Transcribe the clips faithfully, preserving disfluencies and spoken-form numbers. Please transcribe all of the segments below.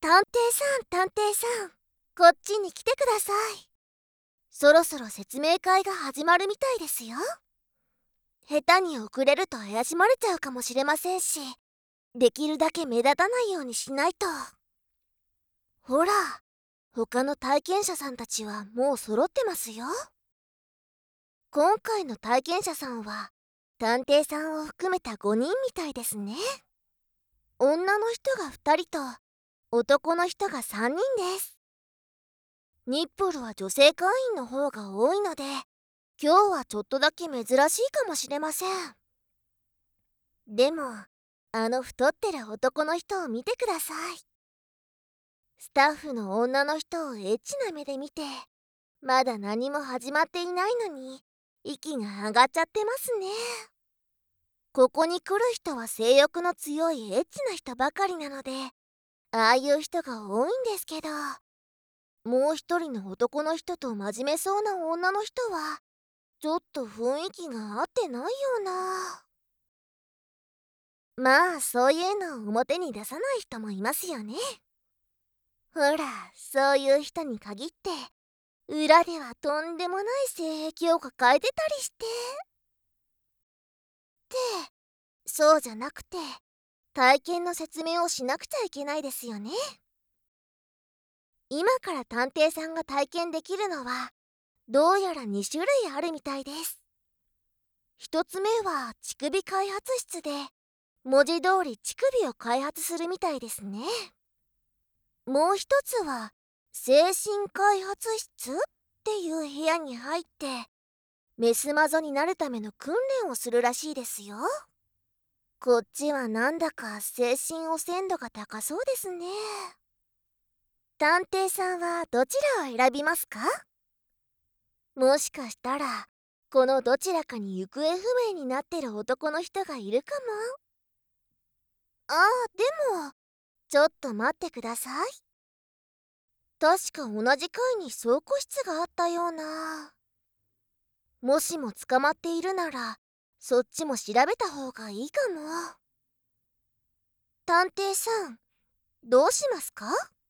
探偵さん、探偵さん、こっちに来てください。そろそろ説明会が始まるみたいですよ。下手に遅れると怪しまれちゃうかもしれませんし、できるだけ目立たないようにしないと。ほら、他の体験者さんたちはもう揃ってますよ。今回の体験者さんは探偵さんを含めたごにんみたいですね。女の人がふたりと男の人がさんにんです。ニッポルは女性会員の方が多いので、今日はちょっとだけ珍しいかもしれません。でも、あの太ってる男の人を見てください。スタッフの女の人をエッチな目で見て、まだ何も始まっていないのに息が上がっちゃってますね。ここに来る人は性欲の強いエッチな人ばかりなので、ああいう人が多いんですけど、もう一人の男の人と真面目そうな女の人はちょっと雰囲気が合ってないような。まあそういうのを表に出さない人もいますよね。ほら、そういう人に限って裏ではとんでもない性癖を抱えてたりして。ってそうじゃなくて、体験の説明をしなくちゃいけないですよね。今から探偵さんが体験できるのはどうやらに種類あるみたいです。一つ目は乳首開発室で、文字通り乳首を開発するみたいですね。もう一つは精神開発室っていう部屋に入ってメスマゾになるための訓練をするらしいですよ。こっちはなんだか精神汚染度が高そうですね。探偵さんはどちらを選びますか？もしかしたらこのどちらかに行方不明になってる男の人がいるかも。ああ、でもちょっと待ってください。確か同じ階に倉庫室があったような。もしも捕まっているならそっちも調べた方がいいかも。探偵さん、どうしますか？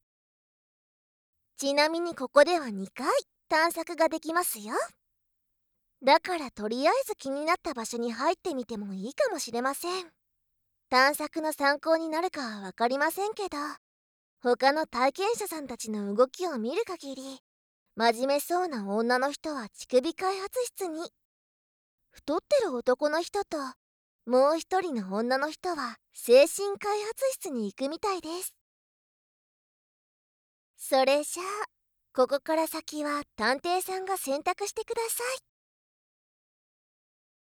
ちなみにここではにかい探索ができますよ。だからとりあえず気になった場所に入ってみてもいいかもしれません。探索の参考になるかは分かりませんけど、他の体験者さんたちの動きを見る限り、真面目そうな女の人は乳首開発室に、太ってる男の人ともう一人の女の人は精神開発室に行くみたいです。それじゃあここから先は探偵さんが選択してください。